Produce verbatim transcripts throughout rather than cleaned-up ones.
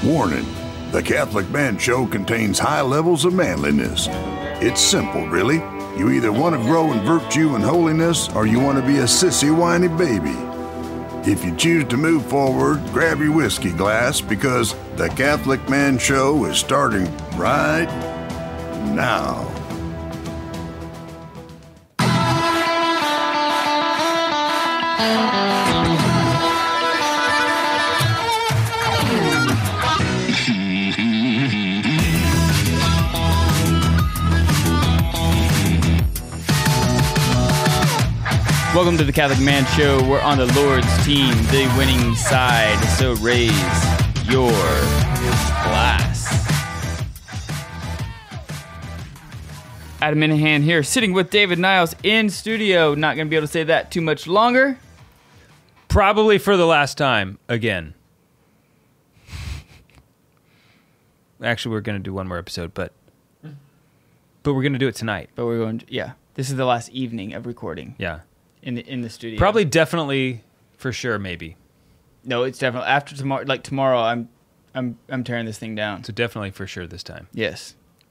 Warning, the Catholic Man Show contains high levels of manliness. It's simple, really. You either want to grow in virtue and holiness, or you want to be a sissy, whiny baby. If you choose to move forward, grab your whiskey glass, because the Catholic Man Show is starting right now. Welcome to the Catholic Man Show. We're on the Lord's team, the winning side. So raise your glass. Adam Minahan here, sitting with David Niles in studio. Not going to be able to say that too much longer. Probably for the last time, again. Actually, we're going to do one more episode, but but we're going to do it tonight. But we're going to, yeah. This is the last evening of recording. Yeah. In the, in the studio. Probably, definitely, for sure, maybe. No, it's definitely after tomorrow. Like tomorrow, I'm, I'm, I'm tearing this thing down. So definitely for sure this time. Yes.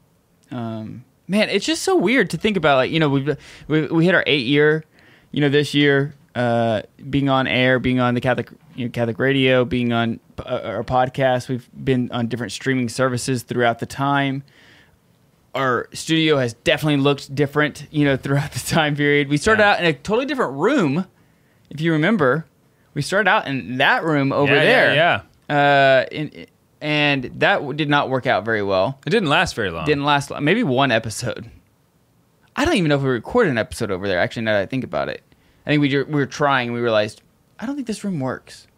Um, man, it's just so weird to think about. Like, you know, we've we we hit our eight year, you know, this year, uh, being on air, being on the Catholic, you know, Catholic radio, being on uh, our podcast. We've been on different streaming services throughout the time. Our studio has definitely looked different, you know, throughout the time period. We started yeah. out in a totally different room, if you remember. We started out in that room over yeah, there. Yeah, yeah. Uh, in, and that did not work out very well. It didn't last very long. Didn't last long. Maybe one episode. I don't even know if we recorded an episode over there, actually, now that I think about it. I think we, we were trying, and we realized, I don't think this room works.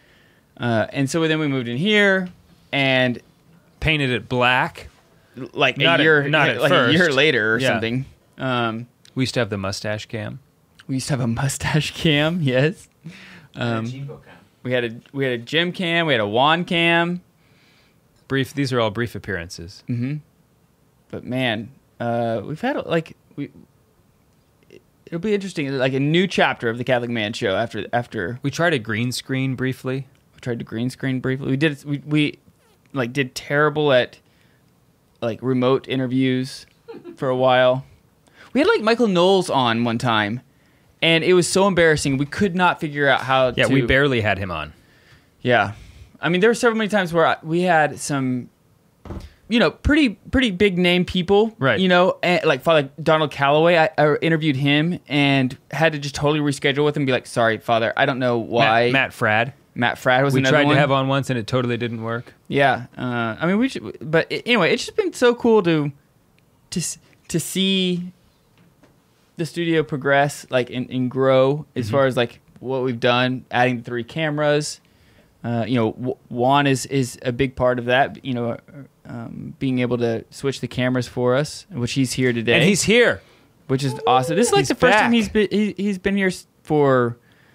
Uh, and so then we moved in here, and painted it black. Like not a year, at, not at like first. a year later or yeah. something. Um, we used to have the mustache cam. We used to have a mustache cam. Yes. Um, a Jimbo cam. We had a we had a gym cam. We had a wand cam. Brief. These are all brief appearances. Mm-hmm. But man, uh, we've had like we. It'll be interesting, like a new chapter of the Catholic Man Show. After after we tried a green screen briefly. We tried to green screen briefly. We did. We we like did terrible at. Like remote interviews for a while. We had like Michael Knowles on one time, and it was so embarrassing. We could not figure out how yeah, to... we barely had him on. Yeah. I mean, there were several many times where we had some, you know, pretty pretty big name people. Right. You know, and like Father Donald Calloway, I, I interviewed him and had to just totally reschedule with him and be like, sorry, Father, I don't know why. Matt, Matt Fradd. Matt Fradd was we another tried one. to have on once and it totally didn't work. Yeah, uh, I mean, we should, but anyway, it's just been so cool to to to see the studio progress, like and, and grow as mm-hmm. far as like what we've done, adding the three cameras. Uh, you know, Juan is is a big part of that. You know, um, being able to switch the cameras for us, which he's here today, and he's here, which is awesome. This is like he's the first back. time he's been he, he's been here for.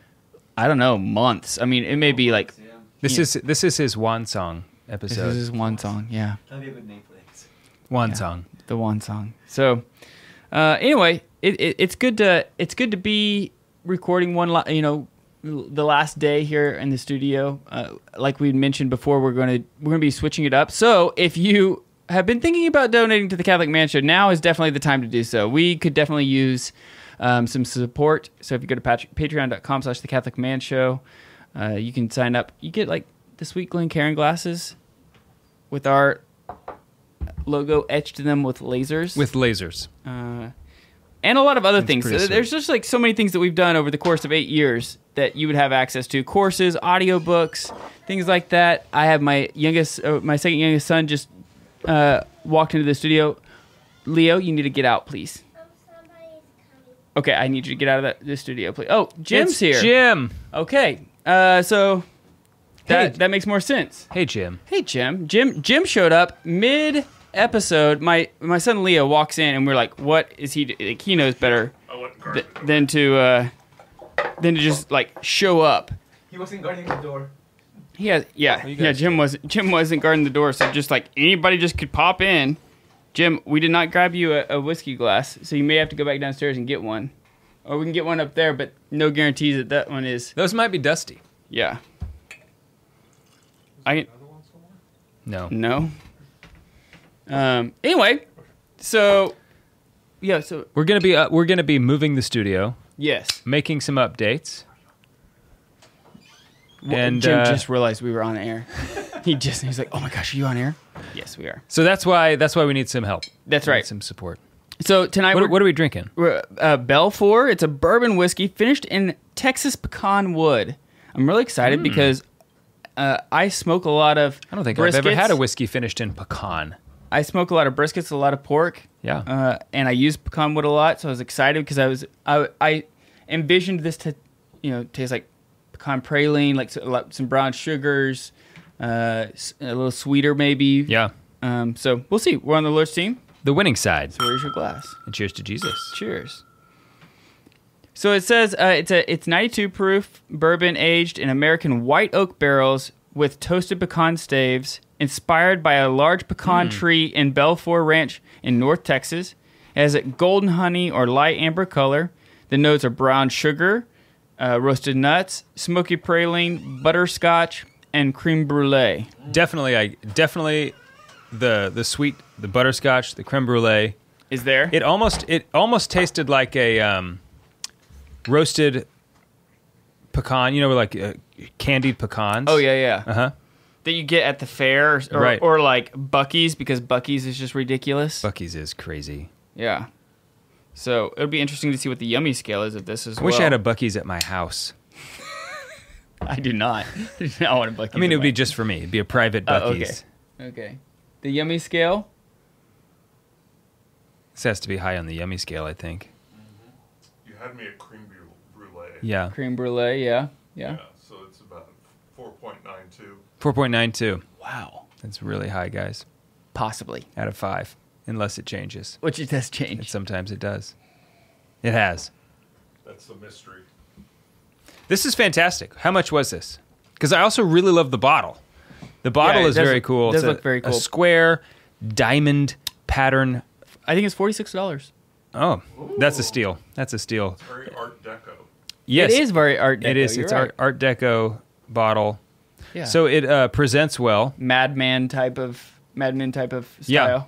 I don't know, months. I mean, it may be like... This is this is his Juan song episode. This is his Juan song, yeah. That'd be a good name for things. Juan yeah, song. The Juan song. So, uh, anyway, it, it, it's good to it's good to be recording one, li- you know, the last day here in the studio. Uh, like we mentioned before, we're going to we're going to be switching it up. So, if you have been thinking about donating to the Catholic Man Show, now is definitely the time to do so. We could definitely use... Um, some support. So if you go to pat- patreon.com slash the Catholic Man Show, uh, you can sign up. You get like the sweet Glencairn glasses with our logo etched in them with lasers. With lasers. Uh, and a lot of other That's things. So sweet. there's just like so many things that we've done over the course of eight years that you would have access to. Courses, audiobooks, things like that. I have my youngest, uh, my second youngest son just uh, walked into the studio. Leo, you need to get out, please. Okay, I need you to get out of that, the studio, please. Oh, Jim's it's here. Jim. Okay, uh, so that Hey. that makes more sense. Hey, Jim. Hey, Jim. Jim Jim showed up mid episode. My my son Leo walks in, and we're like, "What is he? Do-? Like, he knows better th- than to uh, than to just like show up." He wasn't guarding the door. He has, yeah, yeah. Jim was Jim wasn't guarding the door, so just like anybody just could pop in. Jim, we did not grab you a, a whiskey glass, so you may have to go back downstairs and get one. Or we can get one up there, but no guarantees that that one is... Those might be dusty. Yeah. I can... No. No. Um. Anyway, so yeah. So We're gonna be uh, we're gonna be moving the studio, yes. making some updates. W- And, Jim uh, just realized we were on air. he just he's like, "Oh my gosh, are you on air?" Yes, we are. So that's why that's why we need some help. That's We need right. some support. So tonight What, we're, what are we drinking? we're uh, Belfour. It's a bourbon whiskey finished in Texas pecan wood. I'm really excited Hmm. because uh, I smoke a lot of. I don't think I've ever briskets. had a whiskey finished in pecan. I smoke a lot of briskets, a lot of pork. Yeah. Uh, and I use pecan wood a lot, so I was excited because I was I, I envisioned this to, you know, taste like pecan praline, like so- like some brown sugars, uh, s- a little sweeter maybe. Yeah. Um, so we'll see. We're on the Lurch team. The winning side. So where's your glass? And cheers to Jesus. Cheers. So it says uh, it's a it's ninety-two proof bourbon aged in American white oak barrels with toasted pecan staves, inspired by a large pecan tree in Belfour Ranch in North Texas. It has a golden honey or light amber color. The notes are brown sugar, uh, roasted nuts, smoky praline, butterscotch, and creme brulee. Definitely, I definitely the the sweet, the butterscotch, the creme brulee. Is there? It almost it almost tasted like a um, roasted pecan. You know, like uh, candied pecans. oh yeah, yeah. Uh huh. That you get at the fair or, or, Right. or like Buc-ee's because Buc-ee's is just ridiculous. Buc-ee's is crazy. Yeah. So it'll be interesting to see what the yummy scale is of this as I well. wish I had a Buc-ee's at my house. I do not. I do not want a Buc-ee's. I mean, it in would be my- just for me. It'd be a private Oh, okay. Buc-ee's. Okay. The yummy scale. This has to be high on the yummy scale, I think. You had me at creme bru- brulee. Yeah. Creme brulee. Yeah. Yeah. Yeah, so it's about four point nine two. four point nine two. Wow. That's really high, guys. Possibly. Out of five. Unless it changes. Which it does And change. sometimes it does. It has. That's the mystery. This is fantastic. How much was this? Because I also really love the bottle. The bottle Yeah, it is does very look- cool. does It's a, look very a cool. square diamond pattern. I think it's forty-six dollars. Oh, that's a steal. That's a steal. It's very Art Deco. Yes, It is very Art Deco. It is. You're It's right. art, art Deco bottle. Yeah. So it uh, presents well, Madman type of Madman type of Yeah. style.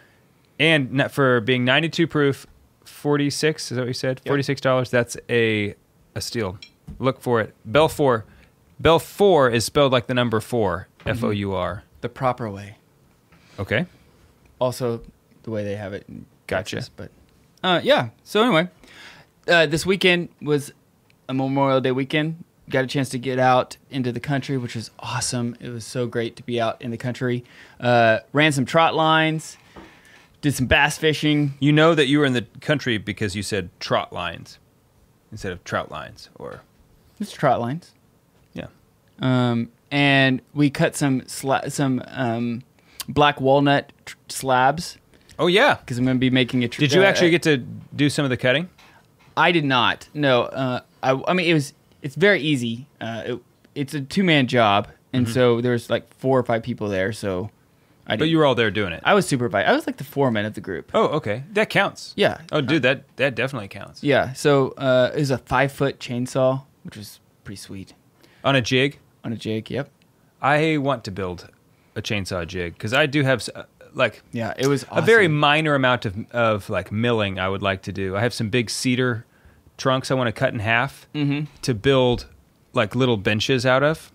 and not for being ninety-two proof, forty-six. Is that what you said? Yep. Forty-six dollars. That's a a steal. Look for it. Belfour. Belfour is spelled like the number four. F O U R. The proper way. Okay. Also, the way they have it in Gotcha. Texas, but uh, yeah. So anyway, uh, this weekend was a Memorial Day weekend. Got a chance to get out into the country, which was awesome. It was so great to be out in the country. Uh, ran some trot lines, did some bass fishing. You know that you were in the country because you said trot lines instead of trout lines, or It's trot lines. yeah. Um, and we cut some sla- some um, black walnut tr- slabs Oh yeah. because I'm going to be making a. Tr- Did you uh, actually get to do some of the cutting? I did not. No. Uh, I, I mean, it was. It's very easy. Uh, it, it's a two man job, and so there's like four or five people there. So, I. Mm-hmm. But didn't- you were all there doing it. I was supervised. I was like the foreman of the group. Oh, okay. That counts. Yeah. Oh, dude, that that definitely counts. Yeah. So uh, it was a five foot chainsaw, which was pretty sweet On a jig, on a jig. Yep. I want to build a chainsaw jig because I do have s- uh, like Yeah. It was a very awesome. minor amount of of like milling I would like to do. I have some big cedar trunks I want to cut in half Mhm. to build like little benches out of.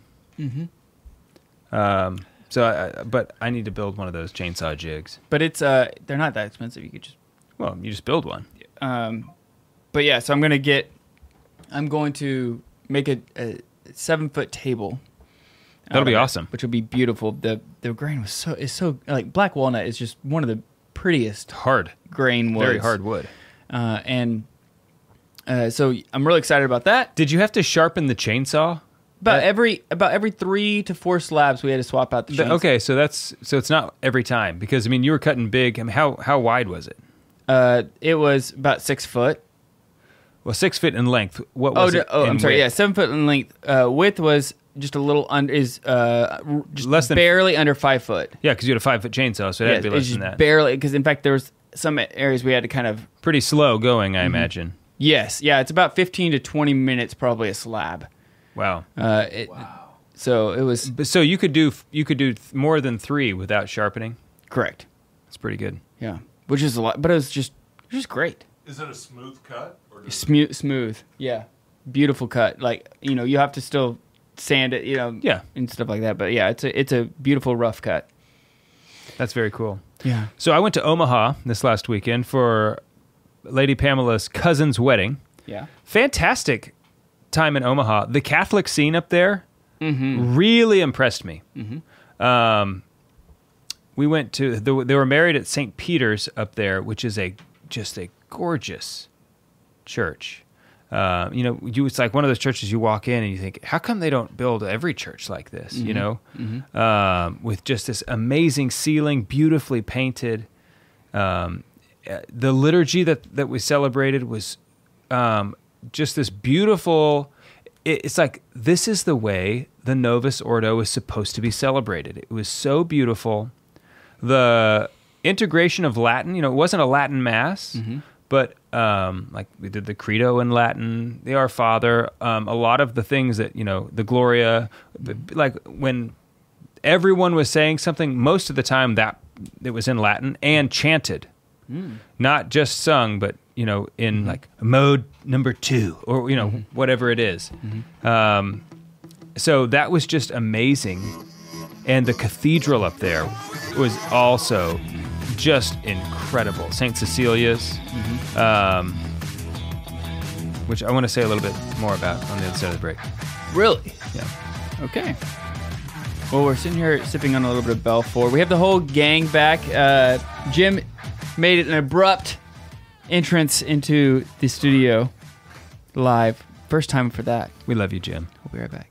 Mm-hmm. Um. So, I, I- but I need to build one of those chainsaw jigs. But it's uh, they're not that expensive. You could just Well, you just build one. Um, but yeah, so I'm gonna get. I'm going to make a, a seven foot table. That'll out be of it, awesome. Which will be beautiful. the The grain was so is so like black walnut is just one of the prettiest Hard, grain woods. very hard wood. Uh, and uh, so I'm really excited about that. Did you have to sharpen the chainsaw? About Uh, every about every three to four slabs, we had to swap out the. The- chains. okay, so that's so it's not every time because I mean you were cutting big. I mean how how wide was it? Uh, it was about six foot. Well, six feet in length. What Oh, was no, it? oh, in I'm sorry. width? Yeah, seven foot in length. Uh, width was just a little under is uh r- just Less than- barely under five foot. Yeah, because you had a five foot chainsaw, so it Yeah, had to be it's less than just that. barely because in fact there was some areas we had to kind of Pretty slow going, Mm-hmm. I imagine. yes yeah it's about fifteen to twenty minutes probably a slab. Wow. Uh, it, So it was But so you could do you could do th- more than three without sharpening. correct. That's pretty good. Yeah, which is a lot, but it was just it was just great. Is it a smooth cut? Or does Smooth, smooth. Yeah, beautiful cut. Like you know, you have to still sand it, you know, Yeah. and stuff like that. But yeah, it's a it's a beautiful rough cut. That's very cool. Yeah. So I went to Omaha this last weekend for Lady Pamela's cousin's wedding. Yeah. Fantastic time in Omaha. The Catholic scene up there really impressed me. Um, we went to the, they were married at Saint Peter's up there, which is a just a gorgeous church. Uh, you know, you it's like one of those churches you walk in and you think, how come they don't build every church like this? You know, um, with just this amazing ceiling, beautifully painted. Um, uh, the liturgy that that we celebrated was um, just this beautiful. It, it's like this is the way the Novus Ordo is supposed to be celebrated. It was so beautiful. The integration of Latin, you know, it wasn't a Latin mass. But um, like we did the Credo in Latin, the Our Father, um, a lot of the things that, you know, the Gloria, like when everyone was saying something, most of the time that it was in Latin and chanted, not just sung, but, you know, in like mode number two or, you know, whatever it is. Um, so that was just amazing. And the cathedral up there was also just incredible. Saint Cecilia's, um, which I want to say a little bit more about on the other side of the break. Really? Yeah. Okay. Well, we're sitting here sipping on a little bit of Belfort. We have the whole gang back. Uh, Jim made an abrupt entrance into the studio live. First time for that. We love you, Jim. We'll be right back.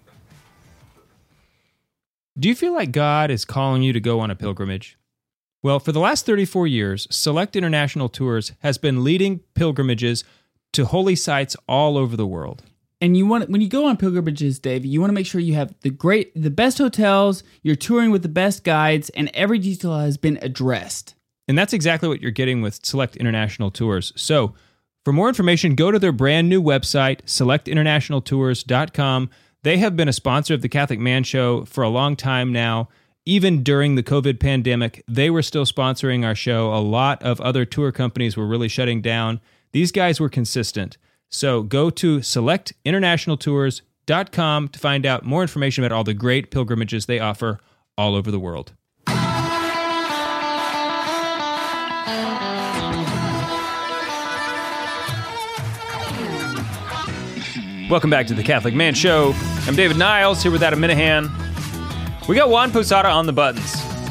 Do you feel like God is calling you to go on a pilgrimage? Well, for the last thirty-four years, Select International Tours has been leading pilgrimages to holy sites all over the world. And you want when you go on pilgrimages, Dave, you want to make sure you have the great, the best hotels, you're touring with the best guides, and every detail has been addressed. And that's exactly what you're getting with Select International Tours. So, for more information, go to their brand new website, select international tours dot com. They have been a sponsor of the Catholic Man Show for a long time now. Even during the COVID pandemic, they were still sponsoring our show. A lot of other tour companies were really shutting down. These guys were consistent. So go to select international tours dot com to find out more information about all the great pilgrimages they offer all over the world. Welcome back to the Catholic Man Show. I'm David Niles, here with Adam Minahan. We got Juan Posada on the buttons.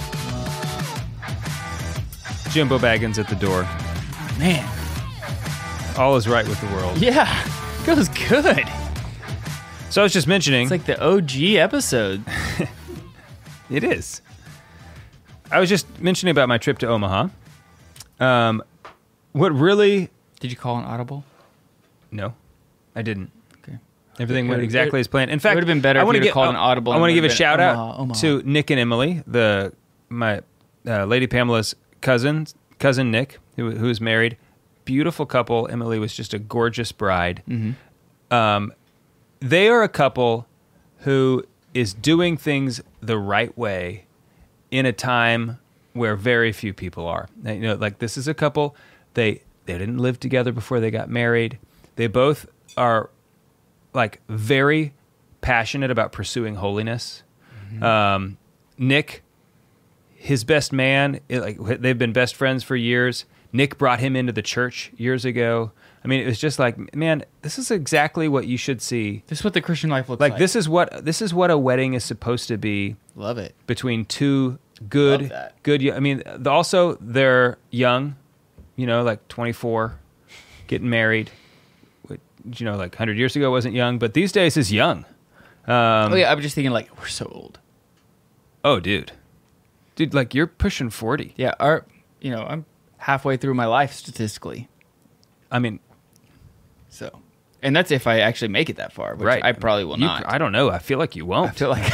Jimbo Baggins at the door. Man. All is right with the world. Yeah. Goes good. So I was just mentioning... It's like the O G episode. It is. I was just mentioning about my trip to Omaha. Um, what really... Did you call an audible? No, I didn't. Okay. Everything It went would- exactly it- as planned. In fact, it would've been better I if wanna you'd get- have called an audible I and want to it give a would've been shout Omaha, out Omaha. to Nick and Emily, the my uh, Lady Pamela's cousin, cousin Nick, who who is married. Beautiful couple. Emily was just a gorgeous bride. Mm-hmm. Um, they are a couple who is doing things the right way in a time where very few people are. You know, like this is a couple. They they didn't live together before they got married. They both are like very passionate about pursuing holiness. Mm-hmm. Um, Nick, his best man, it, like they've been best friends for years. Nick brought him into the church years ago. I mean, it was just like, man, this is exactly what you should see. This is what the Christian life looks Like, like. this is what this is what a wedding is supposed to be. Love it. Between two good, Love that. good. I mean, the- also they're young, you know, like twenty-four, getting married. Which, you know, like one hundred years ago wasn't young, but these days is young. Um, Oh yeah, I was just thinking like we're so old. oh, dude, dude, like you're pushing forty. Yeah, our you know I'm halfway through my life statistically. I mean, So, and that's if I actually make it that far, which right? I probably will You- not. I don't know. I feel like you won't. I feel like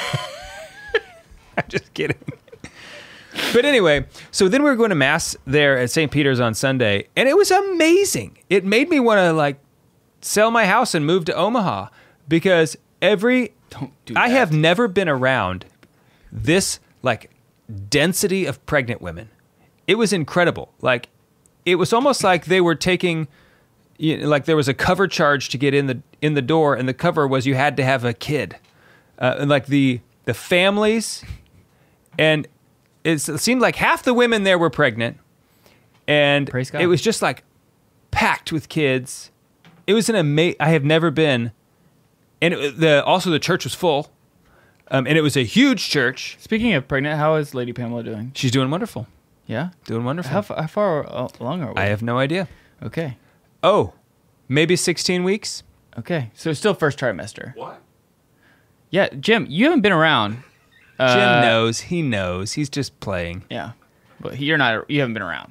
I'm just kidding. But anyway, so then we were going to mass there at Saint Peter's on Sunday, and it was amazing. It made me want to like sell my house and move to Omaha because every Don't do I that. have never been around this like density of pregnant women. It was incredible. Like it was almost like they were taking, you know, like there was a cover charge to get in the in the door, and the cover was you had to have a kid, uh, and like the the families, and it's, it seemed like half the women there were pregnant, and Praise God. it was just like packed with kids. It was an amazing. I have never been. And it, the also the church was full, um, and it was a huge church. Speaking of pregnant, how is Lady Pamela doing? She's doing wonderful, Yeah? doing wonderful. How, f- how far uh, along are we? I have no idea. Okay. Oh, maybe sixteen weeks. Okay. So still first trimester. What? Yeah, Jim, you haven't been around. Jim Uh, knows. He knows. He's just playing. Yeah. But you're not, you haven't been around.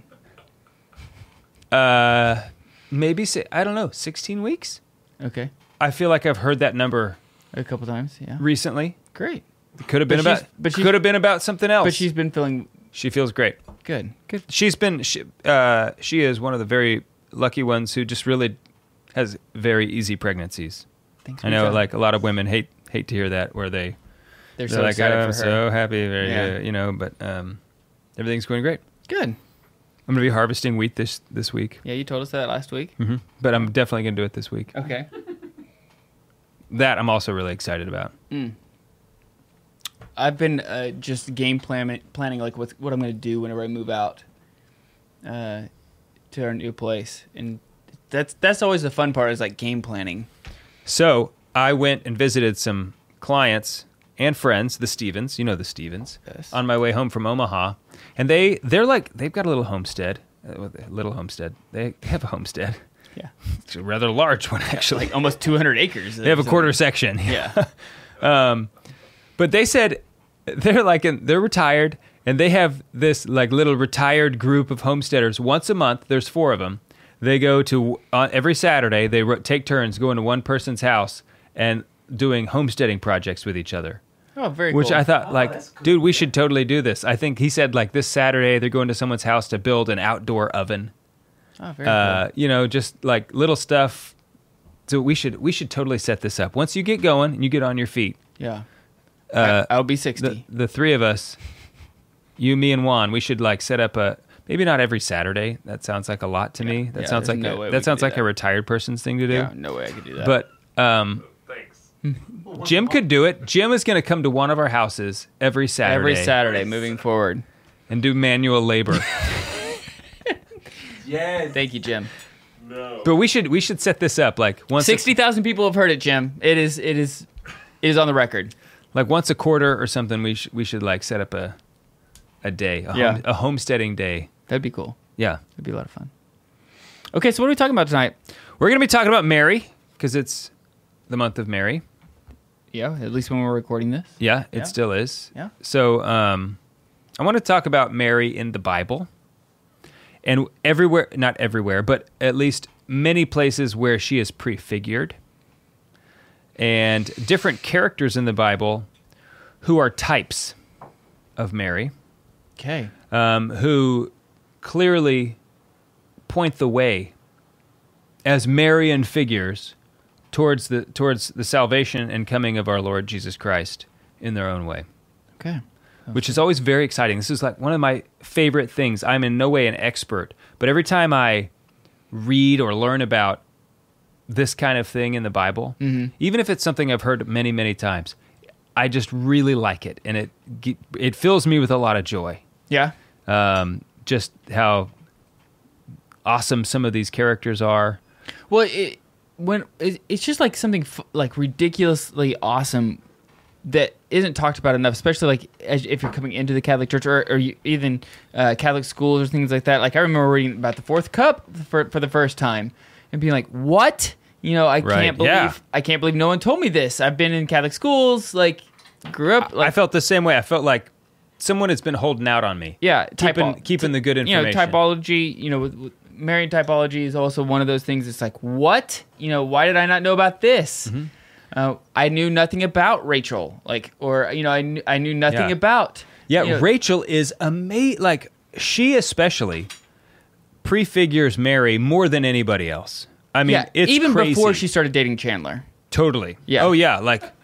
Uh, maybe si- I don't know. Sixteen weeks. Okay. I feel like I've heard that number A couple times, yeah. recently. Great. It could have been But she's- about. but she's- could have been about something else. But she's been feeling she feels great. good. Good. She's been. She, uh, she is one of the very lucky ones who just really has very easy pregnancies. Thanks. I know, Michelle. like a lot of women hate hate to hear that, where they they're they're so like, excited oh, for I'm her. so happy, very, Yeah. uh, you know. But um, everything's going great. Good. I'm gonna be harvesting wheat this this week, Yeah, you told us that last week. hmm but I'm definitely gonna do it this week. Okay. That I'm also really excited about. I've been uh, just game plan- planning like what what I'm going to do whenever I move out uh, to our new place, and that's that's always the fun part is like game planning. So I went and visited some clients and friends, the Stevens, you know the Stevens, Yes. on my way home from Omaha, and they they're like they've got a little homestead, uh, a little homestead. They have a homestead. Yeah, It's a rather large one actually. like almost two hundred acres. They have a quarter section. Yeah. Um, but they said they're like in, they're retired, and they have this like little retired group of homesteaders. Once a month, there's four of them. They go to uh, every Saturday. They ro- take turns going to one person's house and doing homesteading projects with each other. Oh, very Which cool. I thought, Oh, like, that's cool. dude, we should totally do this. I think he said like this Saturday they're going to someone's house to build an outdoor oven. Oh, very Uh, cool. you know, just like little stuff. So we should we should totally set this up. Once you get going and you get on your feet, Yeah. uh, I, I'll be the sixty. the three of us, you, me, and Juan, we should like set up a maybe not every Saturday. That sounds like a lot to me. That Yeah, sounds there's like no a, way we that could sounds do like that. a retired person's thing to do. Yeah, no way I could do that. But um, Thanks. Jim could do it. Jim is going to come to one of our houses every Saturday, every Saturday moving forward. and do manual labor. Yes. Thank you, Jim. No. But we should we should set this up like once a- Sixty thousand people have heard it, Jim. It is it is it is on the record. like once a quarter or something. We sh- we should like set up a a day, a, Yeah. home, a homesteading day. That'd be cool. Yeah, It'd be a lot of fun. Okay, so what are we talking about tonight? we're going to be talking about Mary because it's the month of Mary. Yeah, at least when we're recording this. Yeah, it Yeah. still is. Yeah. So um, I want to talk about Mary in the Bible. And everywhere, not everywhere, but at least many places where she is prefigured. And different characters in the Bible who are types of Mary, Okay. um, who clearly point the way as Marian figures towards the towards the salvation and coming of our Lord Jesus Christ in their own way, Okay. which is always very exciting. This is like one of my favorite things. I'm in no way an expert, but every time I read or learn about this kind of thing in the Bible, even if it's something I've heard many, many times, I just really like it, and it ge- it fills me with a lot of joy. Yeah. Um, just how awesome some of these characters are. Well, it, when it, it's just like something f- like ridiculously awesome that isn't talked about enough, especially like as, if you're coming into the Catholic Church or, or you, even uh, Catholic schools or things like that. Like I remember reading about the fourth cup for for the first time and being like, "What? You know, I Right, can't believe yeah. I can't believe no one told me this. I've been in Catholic schools, like grew up, like I felt the same way. I felt like someone has been holding out on me. yeah, keeping typo- keeping the good you know, information. typology, you know, with, with Marian typology is also one of those things. It's like, what? You know, why did I not know about this? Mm-hmm. Uh, I knew nothing about Rachel, like, or you know, I knew, I knew nothing Yeah. about. Yeah, you know, Rachel is amazing. Like she especially prefigures Mary more than anybody else. I mean, yeah, it's even crazy. before she started dating Chandler. Totally. Yeah. Oh yeah, like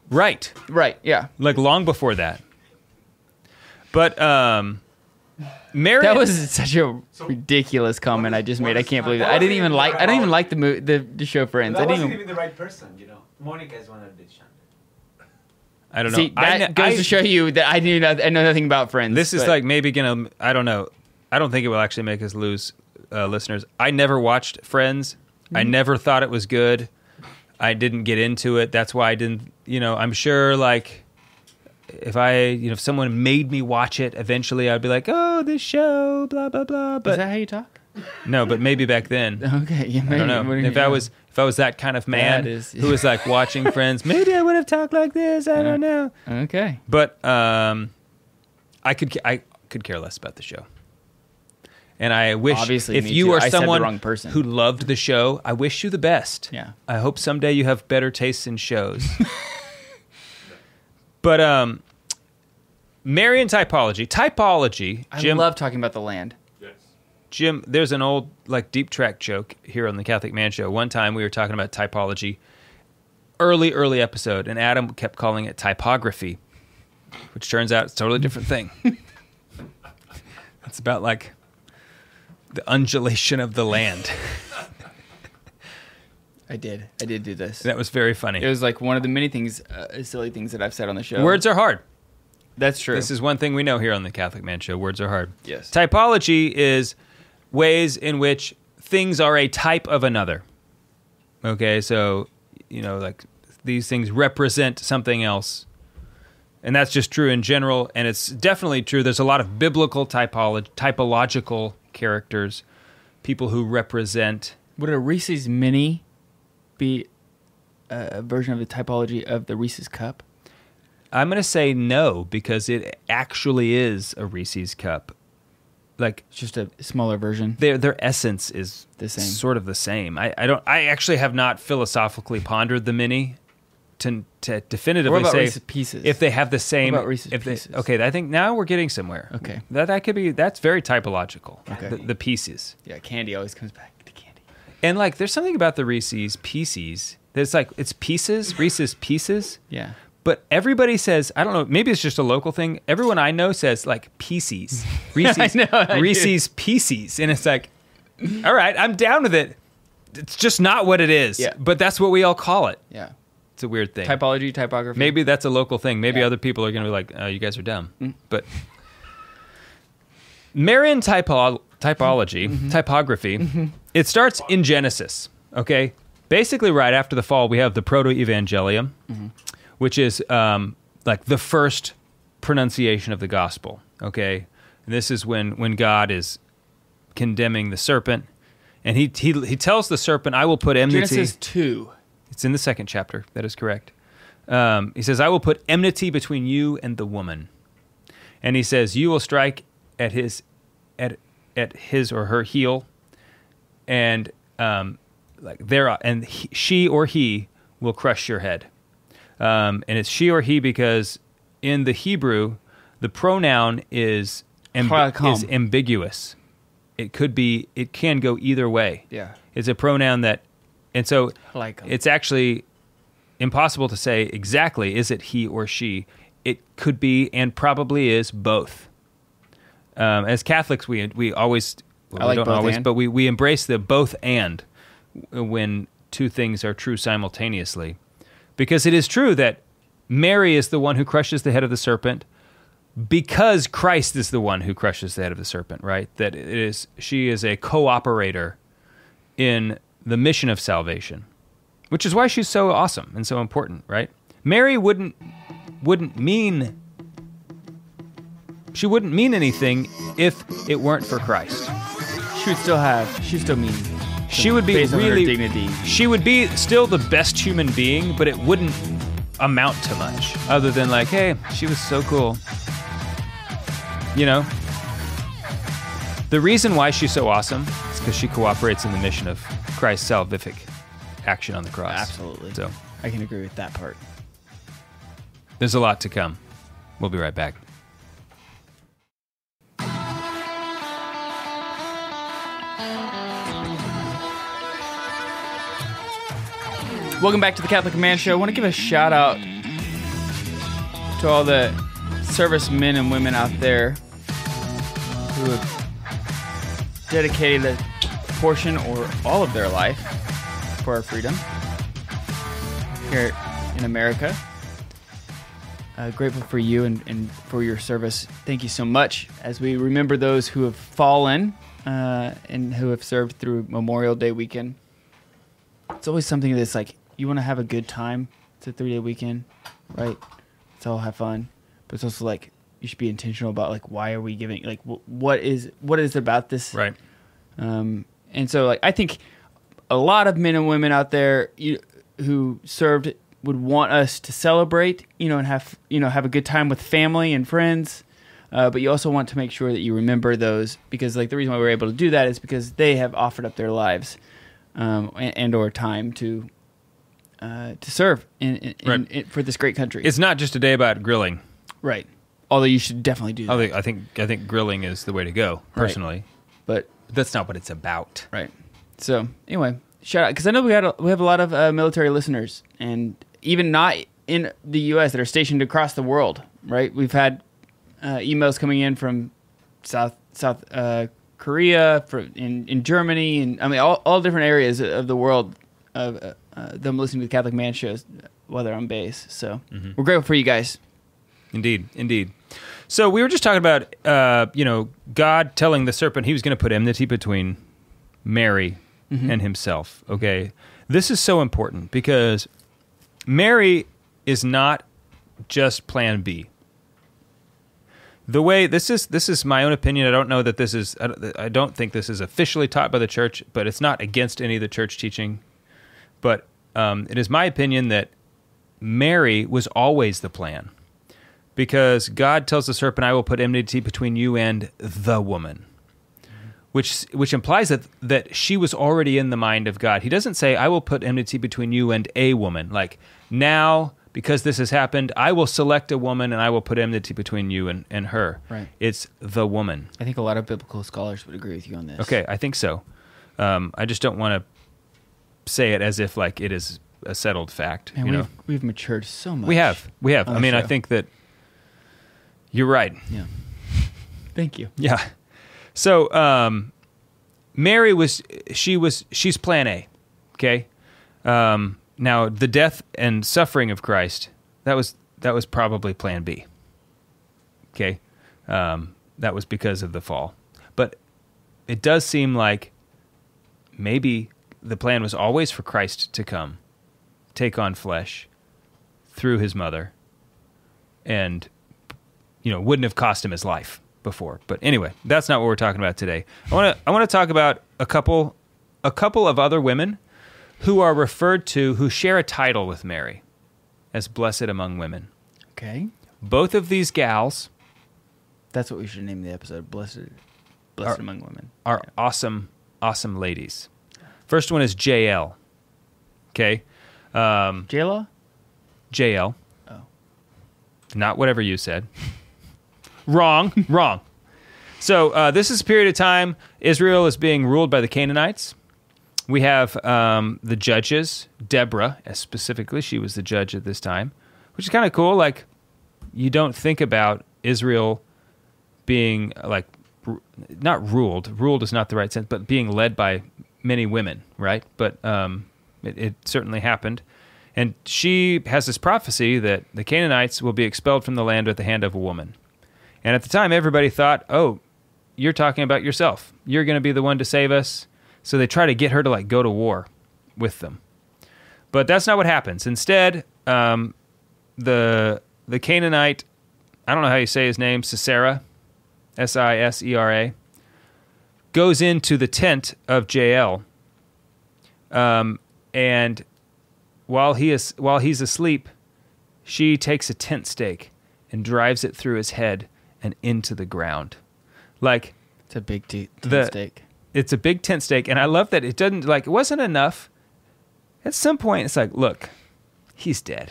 Right. Right. Yeah. Like long before that. But um, Marion. That was such a ridiculous comment I just made. I can't believe it. I didn't even like. I don't even like the mo- the, the show Friends. That I didn't wasn't even. even the right person, you know. Monica is one of the Chandler. I don't know. See, I, that kn- goes I- to show you that I knew not, I know nothing about Friends. This is but- like maybe gonna. I don't know. I don't think it will actually make us lose uh, listeners. I never watched Friends. I never thought it was good. I didn't get into it. That's why I didn't. You know, I'm sure like if I, you know, if someone made me watch it, eventually I'd be like, oh, this show, blah blah blah. Is But that how you talk? no, but maybe back then. Okay. Yeah, I don't know. maybe- If I was if I was that kind of man That is- who was like watching Friends, maybe I would have talked like this. I don't know. Okay. But um, I could I could care less about the show. And I wish Obviously, if me you too. are I said the someone wrong person. who loved the show, I wish you the best. Yeah. I hope someday you have better tastes in shows. But um, Marion typology, typology. I Jim, love talking about the land. Yes. Jim, there's an old like deep track joke here on the Catholic Man Show. One time we were talking about typology, early early episode, and Adam kept calling it typography, which turns out it's a totally different thing. It's about like the undulation of the land. I did. I did do this. That was very funny. It was like one of the many things, uh, silly things that I've said on the show. Words are hard. That's true. This is one thing we know here on the Catholic Man Show. Words are hard. Yes. Typology is ways in which things are a type of another. Okay, so, you know, like these things represent something else. And that's just true in general, and it's definitely true. There's a lot of biblical typolo- typological characters, people who represent. Would a Reese's Mini be a version of the typology of the Reese's Cup? I'm going to say no, because it actually is a Reese's Cup. Like, It's just a smaller version. their their essence is The same. sort of the same. I, I don't. I actually have not philosophically pondered the mini to to definitively What about say Reese's Pieces? if they have the same. What about Reese's if they, Pieces? Okay, I think now we're getting somewhere. Okay. that that could be. That's very typological. Okay. The, the pieces. Yeah, candy always comes back to candy. And like, there's something about the Reese's Pieces. There's like, it's pieces, Reese's Pieces. Yeah. But everybody says, I don't know, maybe it's just a local thing. Everyone I know says like Pieces. Reese's, I know, I do. Reese's Pieces. And it's like, all right, I'm down with it. It's just not what it is. Yeah. But that's what we all call it. Yeah. It's a weird thing. Typology, typography. Maybe that's a local thing. Maybe Yeah. other people are going to be like, oh, you guys are dumb. Mm. But Marian typo- typology, Mm-hmm. typography, it starts in Genesis, okay? Basically, right after the fall, we have the Proto-Evangelium, Mm-hmm. which is um, like the first pronunciation of the gospel, okay? And this is when, when God is condemning the serpent, and he, he, he tells the serpent, I will put enmity... Genesis two. It's in the second chapter. That is correct. Um, he says, I will put enmity between you and the woman. And he says, you will strike at his at at his or her heel, and um, like there, and he, she or he will crush your head. Um, and it's she or he because in the Hebrew, the pronoun is amb- Halakom. is ambiguous. It could be. It can go either way. Yeah. It's a pronoun that, and so Halakom. it's actually impossible to say exactly, is it he or she? It could be and probably is both. Um, as Catholics, we we always, well, I like we don't both always, and. but we, we embrace the both and when two things are true simultaneously. Because it is true that Mary is the one who crushes the head of the serpent because Christ is the one who crushes the head of the serpent, right? That it is she is a cooperator in the mission of salvation, which is why she's so awesome and so important, right? Mary wouldn't wouldn't mean she wouldn't mean anything if it weren't for Christ. She would still have. She would still mean. She would be based on her really dignity. She would be still the best human being, but it wouldn't amount to much other than like, hey, she was so cool. You know? The reason why she's so awesome is because she cooperates in the mission of Christ's salvific action on the cross. Absolutely. So I can agree with that part. there's a lot to come. We'll be right back. Welcome back to the Catholic Man Show. I want to give a shout out to all the servicemen and women out there who have dedicated a portion or all of their life for our freedom here in America. Uh, grateful for you and, and for your service. Thank you so much. As we remember those who have fallen uh, and who have served through Memorial Day weekend, it's always something that's like, you want to have a good time. It's a three-day weekend, right? Let's all have fun. But it's also like, you should be intentional about like, why are we giving, like, wh- what is what is about this? Right. Um, and so, like, I think a lot of men and women out there you, who served would want us to celebrate, you know, and have, you know, have a good time with family and friends. Uh, but you also want to make sure that you remember those, because, like, the reason why we're able to do that is because they have offered up their lives um, and, and or time to uh, to serve in, in, Right. in, in, for this great country. It's not just a day about grilling. Although Although you should definitely do that. I think I think, I think grilling is the way to go, personally. But But that's not what it's about. right. So anyway, shout out, because I know we had a, we have a lot of uh, military listeners, and even not in the U S that are stationed across the world. Right. We've had uh, emails coming in from South South uh, Korea, for in in Germany, and I mean all, all different areas of the world of uh, uh, them listening to the Catholic Man shows while they're on base. So we're grateful for you guys. Indeed, indeed. So we were just talking about, uh, you know, God telling the serpent he was going to put enmity between Mary Mm-hmm. and himself. Okay, this is so important because Mary is not just Plan B. The way this is, this is my own opinion. I don't know that this is. I don't, I don't think this is officially taught by the church, but it's not against any of the church teaching. But um, it is my opinion that Mary was always the plan. Because God tells the serpent, I will put enmity between you and the woman, which which implies that that she was already in the mind of God. He doesn't say, I will put enmity between you and a woman. Like, now, because this has happened, I will select a woman and I will put enmity between you and, and her. Right. It's the woman. I think a lot of biblical scholars would agree with you on this. Okay, I think so. Um, I just don't want to say it as if like it is a settled fact. Man, you we've, know? we've matured so much. We have. We have. on I the mean, I show. think that you're right. Yeah. Thank you. Yeah. So um, Mary was she was she's Plan A. Okay. Um, now the death and suffering of Christ, that was that was probably Plan B. Okay. Um, that was because of the fall. But it does seem like maybe the plan was always for Christ to come, take on flesh through his mother, and you know, wouldn't have cost him his life before. But anyway, that's not what we're talking about today. I want to I want to talk about a couple a couple of other women who are referred to, who share a title with Mary as blessed among women. Okay. Both of these gals That's what we should name the episode. Blessed, blessed Are- among women. are awesome, awesome ladies. First one is J L. Okay? Um, J-Law? J L. Oh. Not whatever you said. Wrong. Wrong. So uh, this is a period of time Israel is being ruled by the Canaanites. We have um, the judges, Deborah, uh, specifically. She was the judge at this time, which is kind of cool. Like, you don't think about Israel being, like, r- not ruled. Ruled is not the right sense, but being led by many women, right? But um, it, it certainly happened. And she has this prophecy that the Canaanites will be expelled from the land at the hand of a woman. And at the time, everybody thought, oh, you're talking about yourself. You're going to be the one to save us. So they try to get her to like go to war with them. But that's not what happens. Instead, um, the the Canaanite, I don't know how you say his name, Sisera, S I S E R A, goes into the tent of Jael. Um, and while he is while he's asleep, she takes a tent stake and drives it through his head and into the ground. Like, It's a big t- The- mistake. it's a big tent stake, and I love that it doesn't, like, it wasn't enough. At some point, it's like, look, he's dead.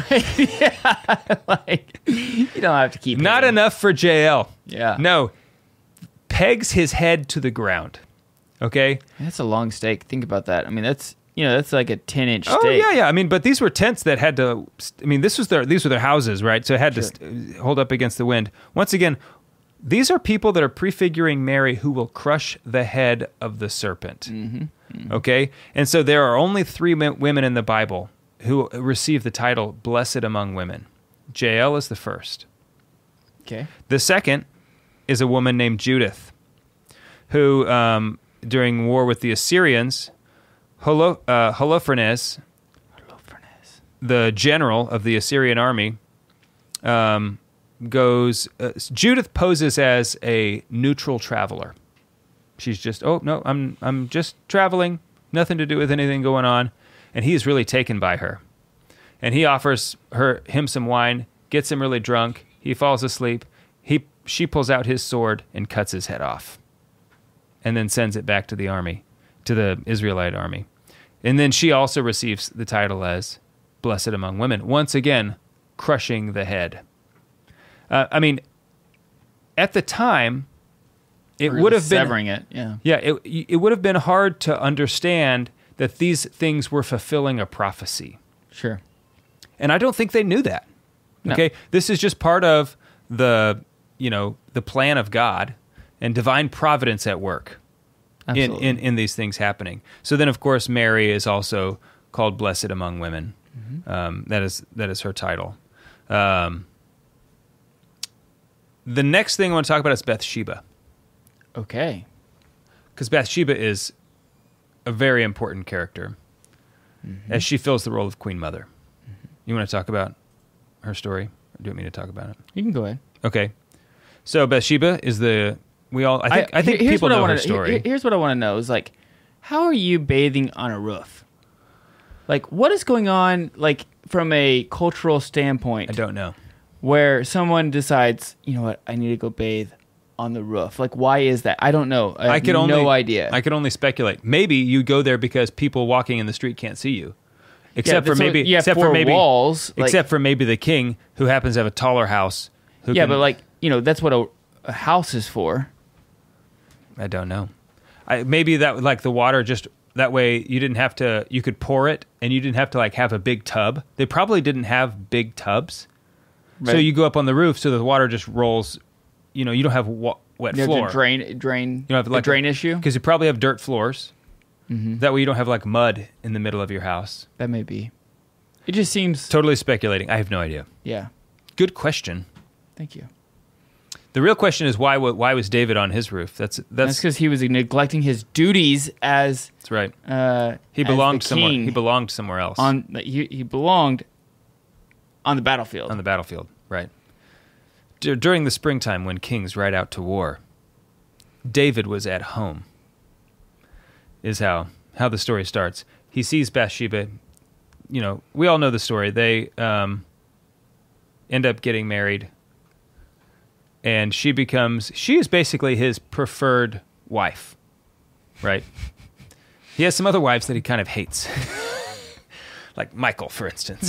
Like, you don't have to keep Not hitting. enough for J L. Yeah. No. Pegs his head to the ground. Okay? That's a long stake. Think about that. I mean, that's you know, that's like a ten inch Oh stake. yeah, yeah. I mean, but these were tents that had to. I mean, this was their these were their houses, right? So it had Sure. to st- hold up against the wind. Once again, these are people that are prefiguring Mary, who will crush the head of the serpent. Mm-hmm. Mm-hmm. Okay, and so there are only three men, women in the Bible who receive the title "Blessed among women." Jael is the first. Okay. The second is a woman named Judith, who um, during war with the Assyrians, Holo, uh, Holofernes, the general of the Assyrian army, um, goes. Uh, Judith poses as a neutral traveler. She's just, oh no, I'm I'm just traveling, nothing to do with anything going on, and he is really taken by her, and he offers her him some wine, gets him really drunk. He falls asleep. He she pulls out his sword and cuts his head off, and then sends it back to the army, to the Israelite army, and then she also receives the title as Blessed among women, once again crushing the head. Uh, I mean, at the time, it Or would have been severing it. Yeah. yeah, it it would have been hard to understand that these things were fulfilling a prophecy. Sure. And I don't think they knew that. No. Okay? This is just part of the, you know, the plan of God and divine providence at work in, Absolutely. in, in these things happening. So then, of course, Mary is also called blessed among women. Mm-hmm. Um, that is that is her title. Um, the next thing I want to talk about is Bathsheba. Okay. Because Bathsheba is a very important character, Mm-hmm. as she fills the role of Queen Mother. You want to talk about her story? Or do you want me to talk about it? You can go ahead. Okay. So Bathsheba is the we all I think I, think here's people what I know wanna, her story. here- Here's what I want to know is like, how are you bathing on a roof? Like, what is going on? Like from a cultural standpoint, I don't know. where someone decides, you know what, I need to go bathe on the roof. Like, why is that? I don't know. I, have I could only no idea. I could only speculate. Maybe you go there because people walking in the street can't see you. Yeah, Except for that's what- maybe you have except four for maybe walls. Like, except for maybe the king who happens to have a taller house. Who yeah, can, but like, you know, that's what a, a house is for. I don't know. I, maybe that like the water just that way you didn't have to. You could pour it, and you didn't have to like have a big tub. They probably didn't have big tubs, so Right. you go up on the roof, so the water just rolls. You know, you don't have wa- wet You have floor. to drain, drain, You don't have a like drain issue. because you probably have dirt floors. Mm-hmm. That way you don't have like mud in the middle of your house. That may be. It just seems. Totally speculating. I have no idea. Yeah. Good question. Thank you. The real question is why? wa- Why was David on his roof? That's That's that's because he was neglecting his duties as that's right. uh, He as belonged the somewhere. king He belonged somewhere else on. He he belonged on the battlefield. on the battlefield. Right. Dur- During the springtime, when kings ride out to war, David was at home. Is how how the story starts. He sees Bathsheba. You know, we all know the story. They um, end up getting married, and she becomes she is basically his preferred wife, right? He has some other wives that he kind of hates, like Michal, for instance,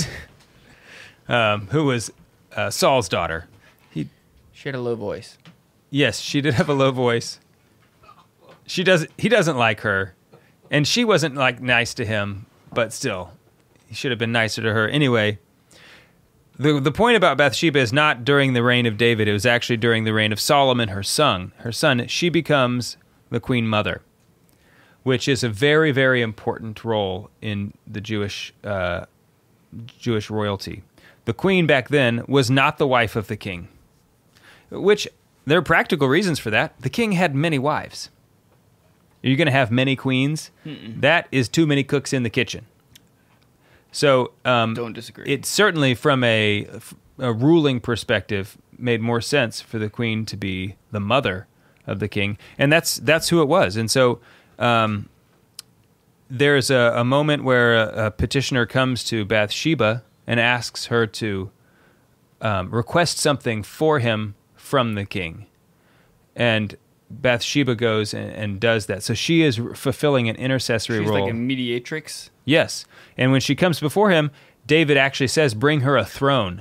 um, who was uh, Saul's daughter. He She had a low voice. Yes, she did have a low voice. She does. He doesn't like her, and she wasn't like nice to him. But still, he should have been nicer to her. Anyway, the the point about Bathsheba is not during the reign of David. It was actually during the reign of Solomon, her son. Her son. She becomes the queen mother, which is a very very important role in the Jewish uh, Jewish royalty. The queen back then was not the wife of the king, which. There are practical reasons for that. The king had many wives. Are you going to have many queens? Mm-mm. That is too many cooks in the kitchen. So um, Don't disagree. It certainly, from a, a ruling perspective, made more sense for the queen to be the mother of the king, and that's that's who it was. And so um, there's a, a moment where a, a petitioner comes to Bathsheba and asks her to um, request something for him from the king, and Bathsheba goes and, and does that. So she is fulfilling an intercessory She's role. like a mediatrix. Yes, and when she comes before him, David actually says, "Bring her a throne."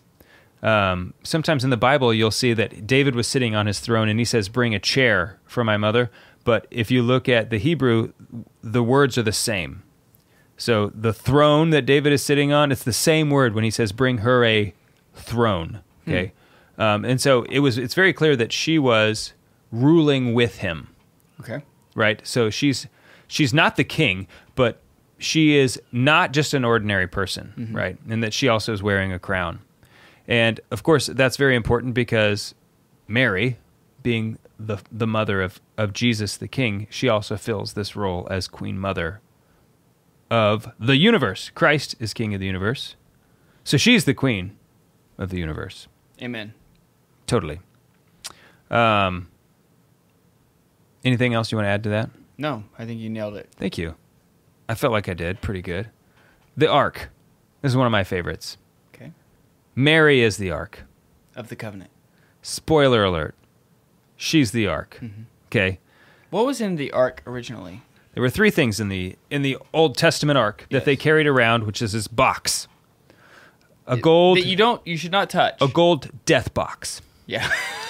Um, sometimes in the Bible, you'll see that David was sitting on his throne, and he says, "Bring a chair for my mother." But if you look at the Hebrew, the words are the same. So the throne that David is sitting on, it's the same word when he says, bring her a throne. Okay. Hmm. Um, and so it was, it's very clear that she was ruling with him. Okay. Right. So she's, she's not the king, but she is not just an ordinary person. Mm-hmm. Right. And that she also is wearing a crown. And of course that's very important because Mary, being the, the mother of, of Jesus, the king, she also fills this role as Queen Mother of the universe. Christ is king of the universe. So she's the queen of the universe. Amen. Totally. Um, anything else you want to add to that? No, I think you nailed it. Thank you. I felt like I did pretty good. The Ark. This is one of my favorites. Okay. Mary is the Ark. Of the covenant. Spoiler alert. She's the Ark. Mm-hmm. Okay. What was in the Ark originally? There were three things in the in the Old Testament Ark that Yes. they carried around, which is this box. A gold That you don't, you should not touch. a gold death box. Yeah.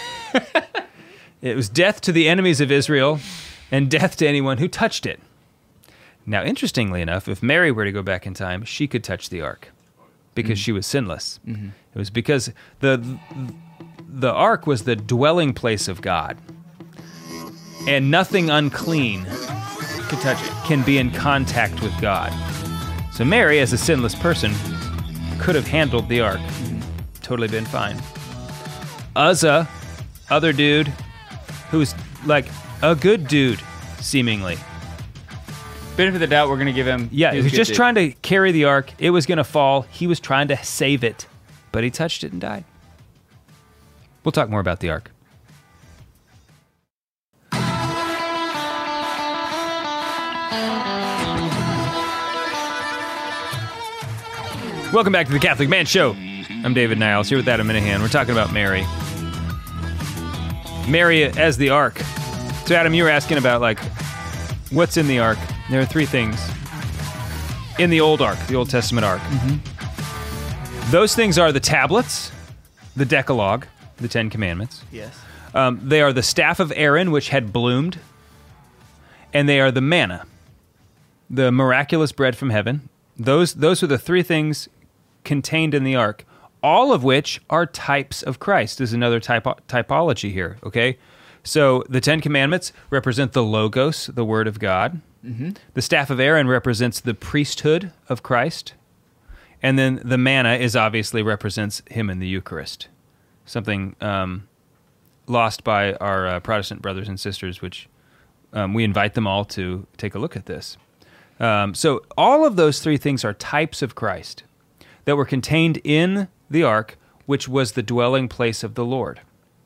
It was death to the enemies of Israel and death to anyone who touched it. Now, interestingly enough, if Mary were to go back in time, she could touch the Ark because mm-hmm. she was sinless. Mm-hmm. It was because the the Ark was the dwelling place of God, and nothing unclean Could touch it. can be in contact with God. So Mary, as a sinless person, could have handled the Ark. Mm-hmm. Totally been fine. Uzzah, other dude, who's like a good dude, seemingly. Benefit of the doubt, we're going to give him. Yeah, he was just trying to carry the Ark. It was going to fall. He was trying to save it, but he touched it and died. We'll talk more about the Ark. Welcome back to the Catholic Man Show. I'm David Niles, here with Adam Minahan. We're talking about Mary. Mary as the Ark. So Adam, you were asking about, like, what's in the Ark? There are three things. In the old Ark, the Old Testament Ark. Mm-hmm. Those things are the tablets, the Decalogue, the Ten Commandments. Yes. Um, they are the staff of Aaron, which had bloomed. And they are the manna, the miraculous bread from heaven. Those, those are the three things contained in the Ark, all of which are types of Christ. There's another typo- typology here, okay? So the Ten Commandments represent the Logos, the Word of God. Mm-hmm. The staff of Aaron represents the priesthood of Christ. And then the manna is obviously represents him in the Eucharist, something um, lost by our uh, Protestant brothers and sisters, which um, we invite them all to take a look at this. Um, so all of those three things are types of Christ that were contained in the Ark, which was the dwelling place of the Lord.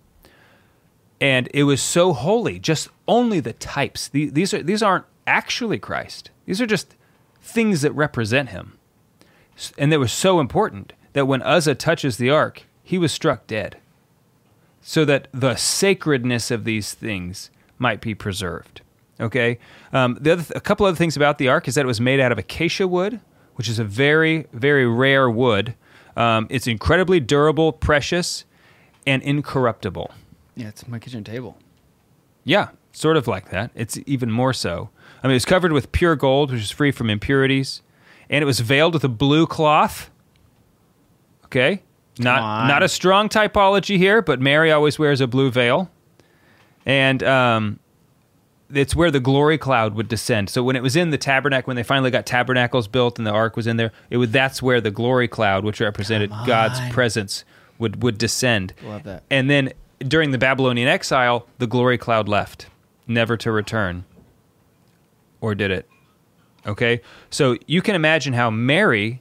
And it was so holy, just only the types. These are these aren't actually Christ. These are just things that represent him. And they were so important that when Uzzah touches the Ark, he was struck dead, so that the sacredness of these things might be preserved. Okay? Um, the other th- a couple other things about the Ark is that it was made out of acacia wood, which is a very, very rare wood. Um, it's incredibly durable, precious, and incorruptible. Yeah, it's my kitchen table. Yeah, sort of like that. It's even more so. I mean, it was covered with pure gold, which is free from impurities, and it was veiled with a blue cloth. Okay? Not on. not a strong typology here, but Mary always wears a blue veil. And um, it's where the glory cloud would descend. So when it was in the tabernacle, when they finally got tabernacles built and the ark was in there, it would that's where the glory cloud, which represented God's presence, would, would descend. Love that. And then during the Babylonian exile, the glory cloud left, never to return. Or did it? Okay? So you can imagine how Mary,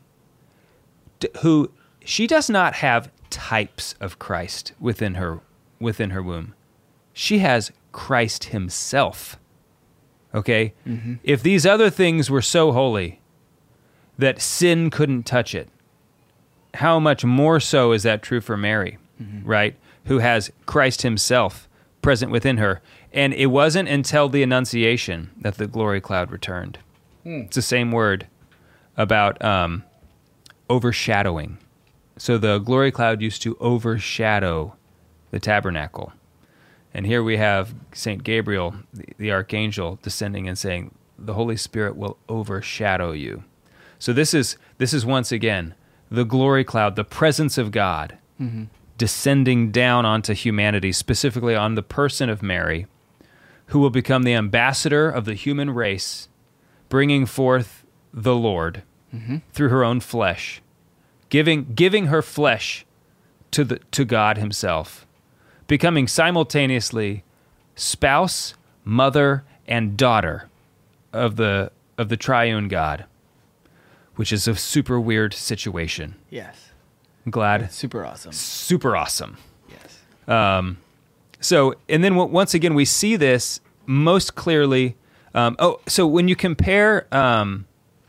who she does not have types of Christ within her within her womb. She has Christ himself. Okay? Mm-hmm. If these other things were so holy that sin couldn't touch it, how much more so is that true for Mary, mm-hmm. right? Who has Christ himself present within her. And it wasn't until the Annunciation that the glory cloud returned. Mm. It's the same word about um, overshadowing. So the glory cloud used to overshadow the tabernacle. And here we have Saint Gabriel, the, the archangel, descending and saying, the Holy Spirit will overshadow you. So this is this is once again the glory cloud, the presence of God mm-hmm. descending down onto humanity, specifically on the person of Mary, who will become the ambassador of the human race, bringing forth the Lord mm-hmm. through her own flesh, giving giving her flesh to the to God himself, becoming simultaneously spouse, mother, and daughter of the of the triune God, which is a super weird situation. Yes. I'm glad. Super awesome. Super awesome. Yes. Um, so, and then w- once again, we see this most clearly. Um, oh, so when you compare, um,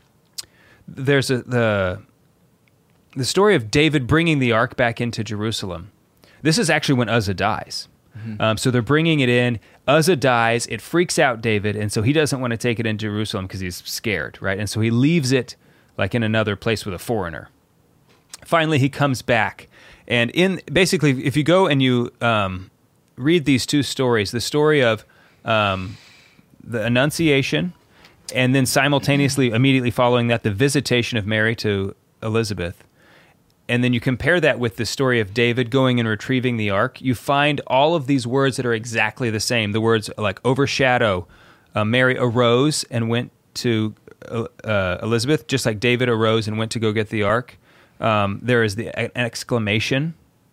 there's a, the the story of David bringing the ark back into Jerusalem. This is actually when Uzzah dies. Mm-hmm. Um, so they're bringing it in. Uzzah dies. It freaks out David, and so he doesn't want to take it in Jerusalem because he's scared, right? And so he leaves it like in another place with a foreigner. Finally, he comes back, and in basically, if you go and you um, read these two stories, the story of um, the Annunciation, and then simultaneously, immediately following that, the visitation of Mary to Elizabeth, and then you compare that with the story of David going and retrieving the ark, you find all of these words that are exactly the same. The words like overshadow. Uh, Mary arose and went to uh, Elizabeth, just like David arose and went to go get the ark. Um, there is the an exclamation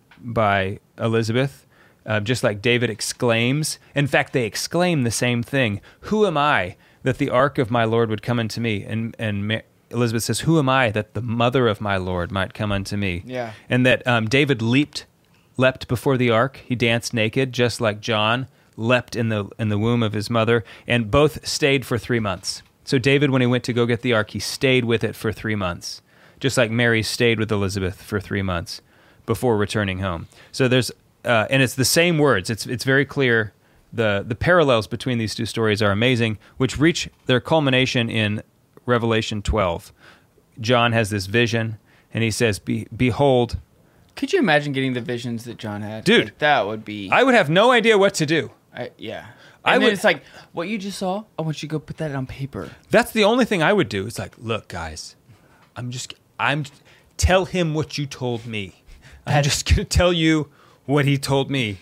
by Elizabeth, uh, just like David exclaims. In fact, they exclaim the same thing. Who am I that the ark of my Lord would come unto me? And and Mary, Elizabeth says, who am I that the mother of my Lord might come unto me? Yeah. And that um, David leaped, leapt before the ark. He danced naked, just like John leapt in the in the womb of his mother, and both stayed for three months. So David, when he went to go get the ark, he stayed with it for three months, just like Mary stayed with Elizabeth for three months before returning home. So there's, uh, and it's the same words. It's it's very clear. The the parallels between these two stories are amazing, which reach their culmination in Revelation twelve. John has this vision, and he says, Be, behold. Could you imagine getting the visions that John had? Dude. Like, that would be... I would have no idea what to do. I, yeah. I And then would- it's like, what you just saw, I want you to go put that on paper. That's the only thing I would do. It's like, look, guys, I'm just, I'm, tell him what you told me. I'm just going to tell you what he told me.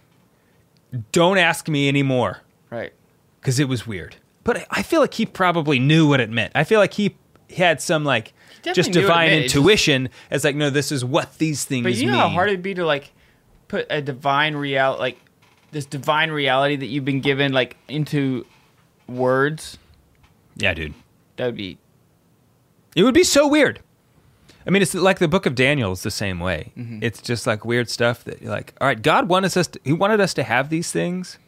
Don't ask me anymore. Right. Because it was weird. But I- I feel like he probably knew what it meant. I feel like he had some, like, just definitely knew what it divine meant. It's just- intuition as, like, no, this is what these things But you know mean. how hard it'd be to, like, put a divine real, like, this divine reality that you've been given, like, into words? Yeah, dude. That would be... It would be so weird. I mean, it's like the book of Daniel is the same way. Mm-hmm. It's just like weird stuff that you're like, all right, God wanted us to, he wanted us to have these things.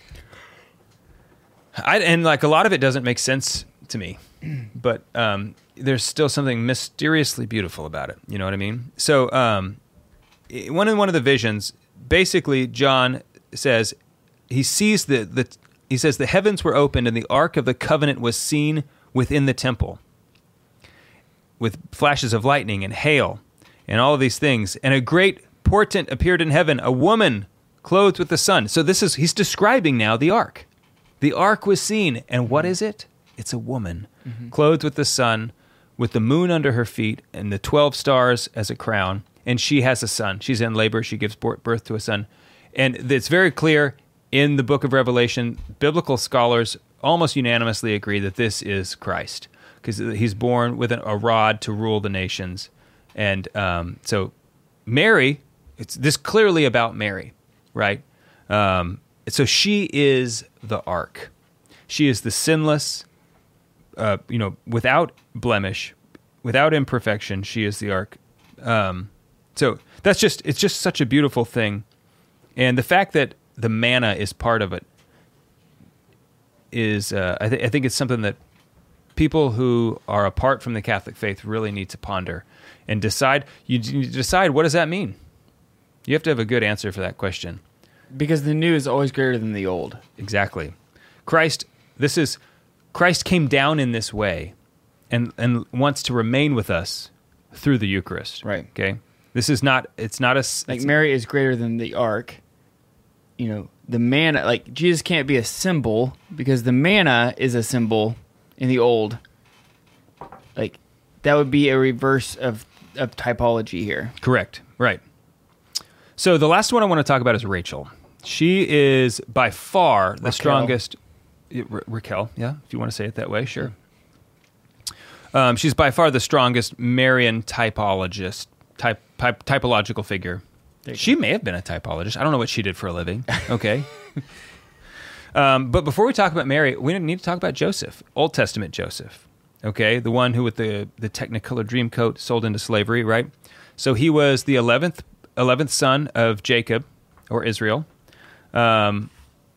I, and like a lot of it doesn't make sense to me, but um, there's still something mysteriously beautiful about it. You know what I mean? So um, one in one of the visions, basically John says he sees the, the he says the heavens were opened and the ark of the covenant was seen within the temple, with flashes of lightning and hail and all of these things. And a great portent appeared in heaven, a woman clothed with the sun. So this is, he's describing now the ark. The ark was seen. And what is it? It's a woman mm-hmm. clothed with the sun, with the moon under her feet and the twelve stars as a crown. And she has a son. She's in labor. She gives birth to a son. And it's very clear in the book of Revelation, biblical scholars almost unanimously agree that this is Christ, because he's born with a rod to rule the nations. And um, so Mary, it's this clearly about Mary, right? Um, so she is the ark. She is the sinless, uh, you know, without blemish, without imperfection. She is the ark. Um, so that's just, it's just such a beautiful thing. And the fact that the manna is part of it is, uh, I, th- I think it's something that people who are apart from the Catholic faith really need to ponder and decide. You, you decide, what does that mean? You have to have a good answer for that question. Because the new is always greater than the old. Exactly. Christ, this is, Christ came down in this way and, and wants to remain with us through the Eucharist. Right. Okay. This is not, it's not a, Like it's, Mary is greater than the ark. You know, the manna, like Jesus can't be a symbol because the manna is a symbol in the old. Like that would be a reverse of of typology here. Correct. Right. So the last one I want to talk about is Rachel. She is by far the Raquel. strongest. Ra- Raquel, yeah, if you want to say it that way, sure. Um, she's by far the strongest Marian typologist, type, type typological figure. She may have been a typologist. I don't know what she did for a living. Okay. um, but before we talk about Mary, we need to talk about Joseph, Old Testament Joseph. Okay, the one who with the the Technicolor dream coat sold into slavery, right? So he was the eleventh eleventh son of Jacob or Israel, um,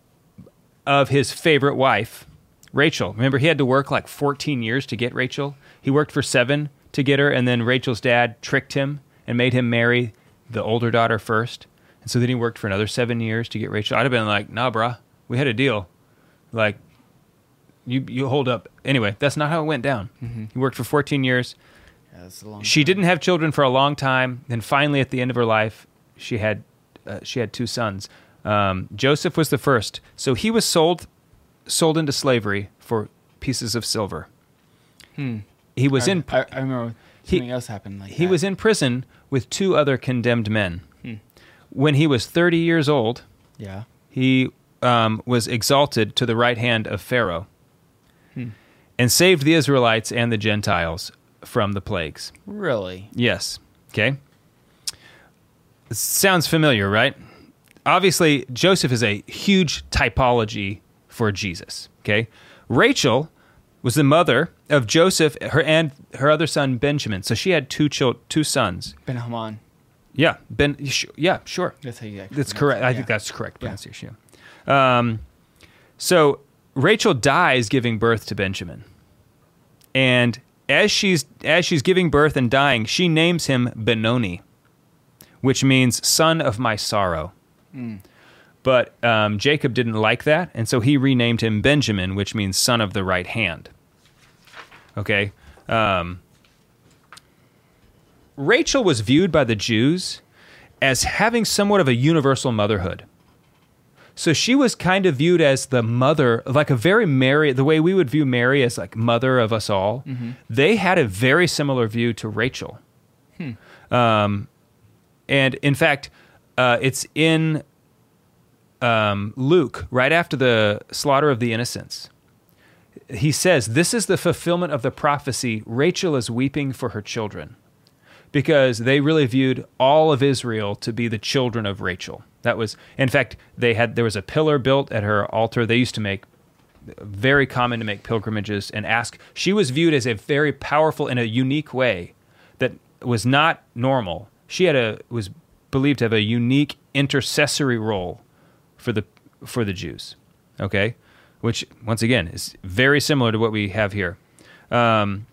of his favorite wife, Rachel. Remember, he had to work like fourteen years to get Rachel. He worked for seven to get her, and then Rachel's dad tricked him and made him marry the older daughter first. And so then he worked for another seven years to get Rachel. I'd have been like, nah, brah, we had a deal. Like, you you hold up. Anyway, that's not how it went down. Mm-hmm. He worked for fourteen years. Yeah, that's a long She time. didn't have children for a long time. Then finally, at the end of her life, she had uh, she had two sons. Um, Joseph was the first. So he was sold sold into slavery for pieces of silver. Hmm. He was I, in I, I remember He- something else happened like he that. was in prison with two other condemned men. Hmm. When he was thirty years old, Yeah. he um, was exalted to the right hand of Pharaoh Hmm. and saved the Israelites and the Gentiles from the plagues. Really? Yes. Okay. This sounds familiar, right? Obviously, Joseph is a huge typology for Jesus. Okay. Rachel was the mother of Joseph, her and her other son Benjamin. So she had two chil- two sons. Ben Haman. Yeah, Ben. sh- Yeah, sure. That's how you actually That's pronounce correct. it, I yeah. think that's correct pronunciation. Yeah. Um, so Rachel dies giving birth to Benjamin, and as she's as she's giving birth and dying, she names him Benoni, which means son of my sorrow. Mm. But um, Jacob didn't like that, and so he renamed him Benjamin, which means son of the right hand. Okay. Um, Rachel was viewed by the Jews as having somewhat of a universal motherhood. So she was kind of viewed as the mother, like a very Mary, the way we would view Mary as like mother of us all. Mm-hmm. They had a very similar view to Rachel. Hmm. Um, and in fact, uh, it's in um, Luke, right after the slaughter of the innocents. He says, this is the fulfillment of the prophecy. Rachel is weeping for her children. Because they really viewed all of Israel to be the children of Rachel. That was, in fact, they had there was a pillar built at her altar. They used to make, very common to make pilgrimages and ask. She was viewed as a very powerful in a unique way that was not normal. She had a was believed to have a unique intercessory role for the for the Jews. Okay, which once again is very similar to what we have here. Um,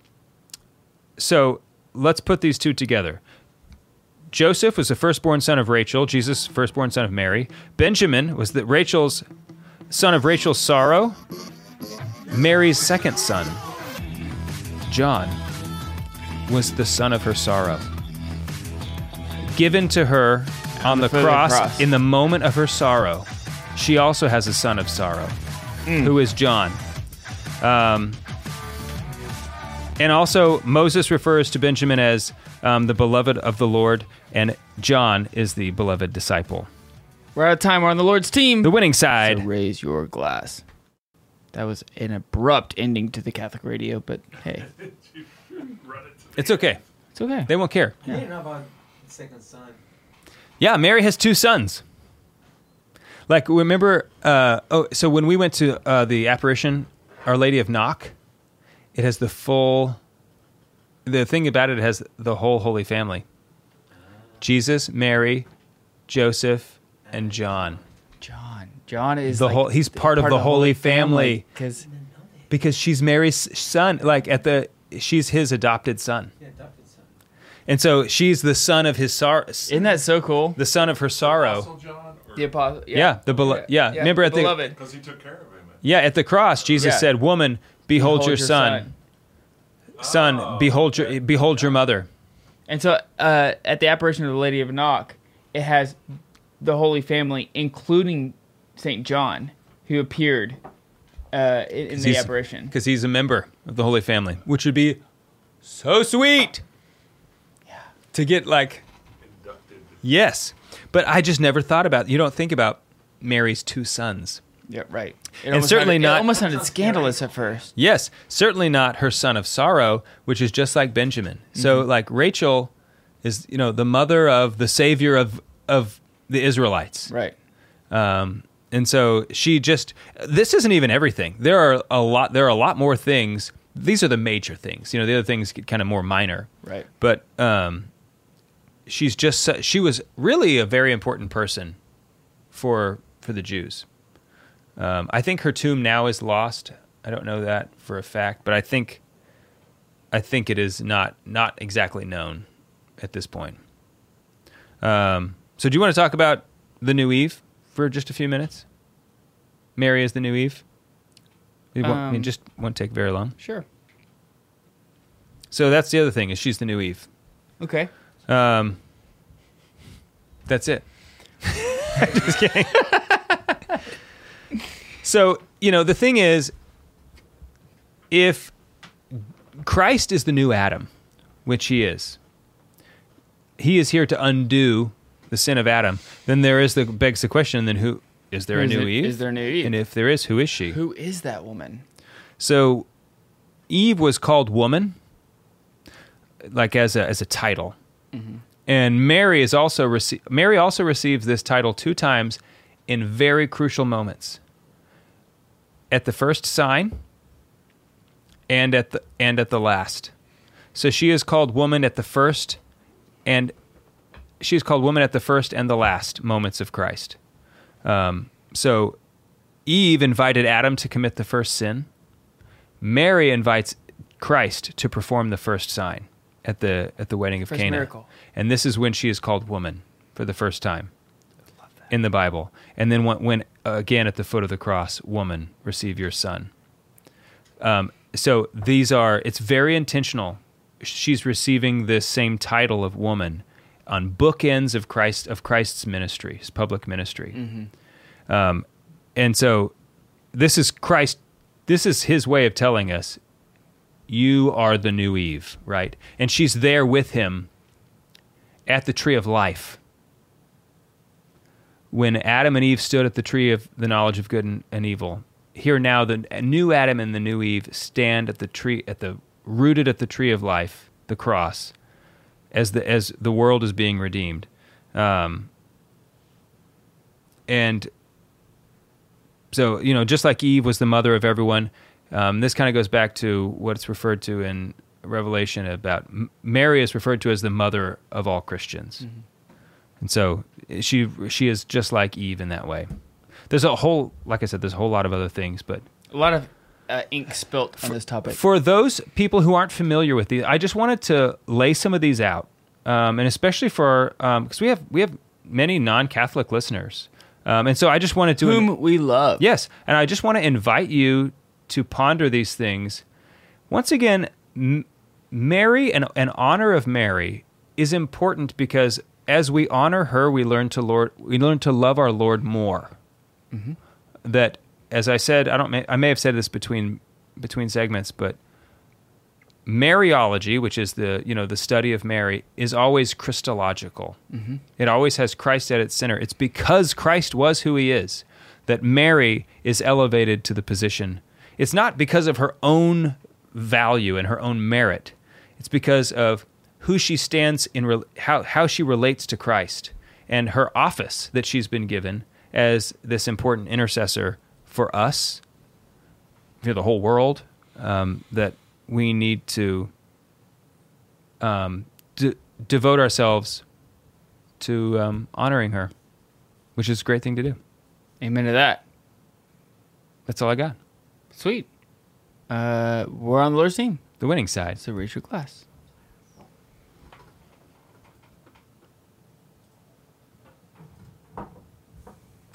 so. Let's put these two together. Joseph was the firstborn son of Rachel, Jesus, firstborn son of Mary. Benjamin was the Rachel's son of Rachel's sorrow. Mary's second son, John, was the son of her sorrow. Given to her on the foot of the cross, cross. in the moment of her sorrow, she also has a son of sorrow, who is John. Um, And also, Moses refers to Benjamin as um, the beloved of the Lord, and John is the beloved disciple. We're out of time. We're on the Lord's team. The winning side. So raise your glass. That was an abrupt ending to the Catholic radio, but hey, It's okay. it's okay. They won't care. I didn't know about the second son. Yeah, Mary has two sons. Like, remember, uh, oh, so when we went to uh, the apparition, Our Lady of Knock, it has the full, the thing about it, it has the whole Holy Family. Jesus, Mary, Joseph, and John. John. John is The like whole, he's part, of the Holy Family. because Because she's Mary's son, like at the, she's his adopted son. Yeah, adopted son. And so she's the son of his sorrow, isn't that so cool? the son of her sorrow. Apostle John? The apostle. Yeah, the belo- yeah, remember at the- beloved. Because he took care of him. Yeah, at the cross, Jesus Yeah. said, woman, behold, your, son. Son, Oh, behold your, okay. behold your mother. And so uh, at the apparition of the Lady of Knock, it has the Holy Family, including Saint John, who appeared uh, in, in the he's- apparition. Because he's a member of the Holy Family, which would be so sweet. Yeah. To get like, yes. But I just never thought about, you don't think about Mary's two sons. Yeah, right. It And almost certainly sounded, not- It almost sounded scandalous at first. Yes, certainly not her son of sorrow, which is just like Benjamin. So like Rachel is, you know, the mother of the savior of of the Israelites. Right. Um, and so she just, this isn't even everything. There are a lot, there are a lot more things. These are the major things. You know, the other things get kind of more minor. Right. But um, she's just, su- she was really a very important person for for the Jews. Um, I think her tomb now is lost. I don't know that for a fact, but I think, I think it is not not exactly known at this point. Um, so do you want to talk about the new Eve for just a few minutes? Mary is the new Eve? It won't, I mean, Um, just won't take very long. Sure. So that's the other thing, is she's the new Eve. Okay. Um, that's it. Just kidding. So, you know, the thing is, if Christ is the new Adam, which he is, he is here to undo the sin of Adam, then there is the begs the question, then who is there Who a is new it- Eve? is there a new Eve? And if there is, who is she? Who is that woman? So Eve was called woman, like as a as a title. Mm-hmm. And Mary is also rece- Mary also receives this title two times in very crucial moments. At the first sign and at the and at the last. So she is called woman at the first and she is called woman at the first and the last moments of Christ. Um, so Eve invited Adam to commit the first sin. Mary invites Christ to perform the first sign at the at the wedding of First Cana. miracle. And this is when she is called woman for the first time in the Bible. And then when, when uh, again at the foot of the cross, woman, receive your son. Um, so these are, it's very intentional. She's receiving this same title of woman on bookends of Christ of Christ's ministry, his public ministry. Mm-hmm. Um, and so this is Christ, this is his way of telling us, you are the new Eve, right? And she's there with him at the tree of life. When Adam and Eve stood at the tree of the knowledge of good and, and evil, here now the new Adam and the new Eve stand at the tree, at the rooted at the tree of life, the cross, as the as the world is being redeemed, um, and so you know, just like Eve was the mother of everyone, um, this kind of goes back to what's referred to in Revelation about M- Mary is referred to as the mother of all Christians. Mm-hmm. And so she she is just like Eve in that way. There's a whole, like I said, there's a whole lot of other things, but A lot of uh, ink spilt on this topic. for those people who aren't familiar with these, I just wanted to lay some of these out, um, and especially for because we have we have many non-Catholic listeners, um, and so I just wanted to Whom we love. yes, and I just want to invite you to ponder these things. Once again, M- Mary and an honor of Mary is important because as we honor her, we learn to Lord, we learn to love our Lord more. Mm-hmm. That, as I said, I don't. May, I may have said this between between segments, but Mariology, which is the you know the study of Mary, is always Christological. Mm-hmm. It always has Christ at its center. It's because Christ was who he is that Mary is elevated to the position. It's not because of her own value and her own merit. It's because of who she stands in, re- how how she relates to Christ, and her office that she's been given as this important intercessor for us, for the whole world, um, that we need to um, de- devote ourselves to um, honoring her, which is a great thing to do. Amen to that. That's all I got. Sweet. Uh, we're on the Lord's team. The winning side. So reach your glass.